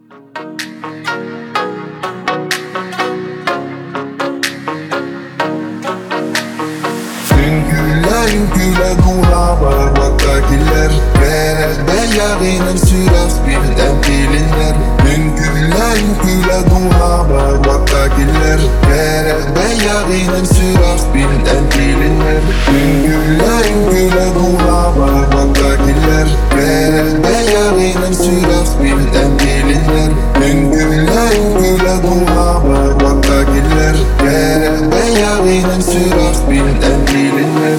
Güle kulağıma vaktakiler Verer beyarının süras birden bilinler Güle kulağıma vaktakiler Verer beyarının süras birden bilinler Güle kulağıma vaktakiler Verer beyarının süras birden bilinler Güle kulağıma vaktakiler Verer beyarının süras birden bilinler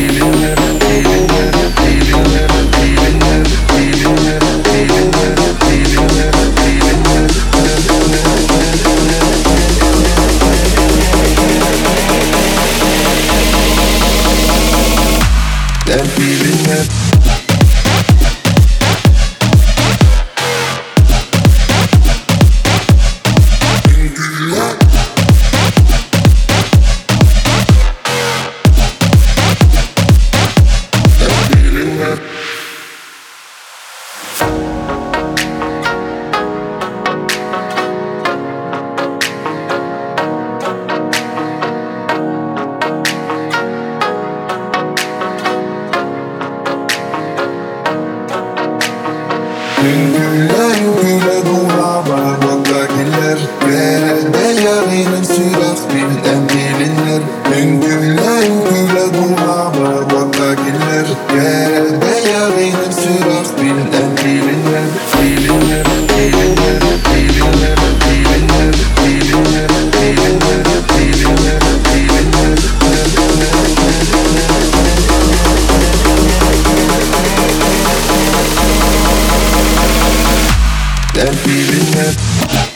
Güle kulağıma vaktakiler Verer beyarının süras birden bilinler Güle kulağıma vaktakiler Verer beyarının süras birden bilinler Bilinler